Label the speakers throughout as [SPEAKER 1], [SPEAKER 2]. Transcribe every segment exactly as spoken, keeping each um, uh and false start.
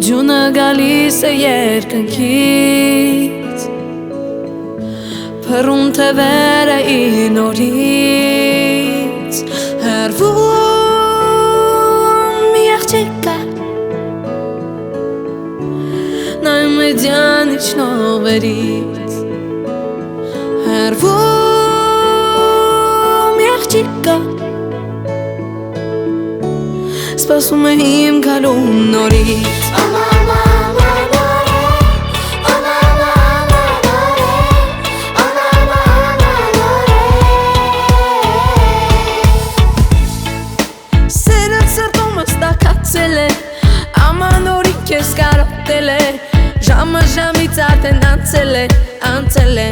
[SPEAKER 1] Ջունը գալիս է երկնքից Փռում թևերը իր նորից Հեռվում մի աղջիկ կա Նայում է ձյան իջնողներից Հեռվում մի աղջիկ կա Սպասում է իմ գալուն նորից Քեզ կարոտել է Ժամը ժամից արդեն անցել է Անցել է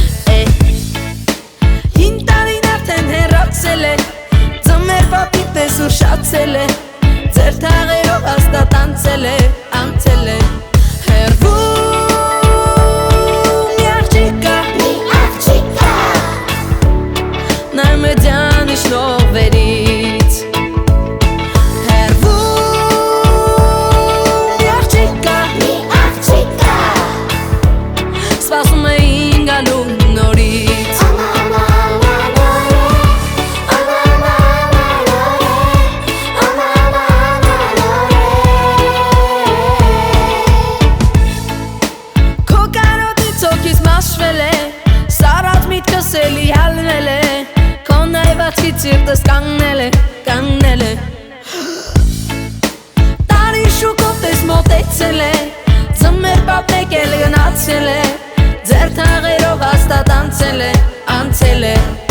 [SPEAKER 1] Հին տարին արդեն հեռացել է Ձմեր պապի պես ուշացել է Ձեր թաղերով հաստատ անցել է Անցել է Հեռվում մի աղջիկ կա Մի աղջիկ կա Նայում է ձյան իջնող վերից Սելի հալվել է Քո նայվածքի ծիրտս կանգնել է Կանգնել է Տարի շուկով տես մոտեցել է Ձմեր պապ մեկ էլ գնացել է Ձեր թաղերով հաստատ անցել է Անցել է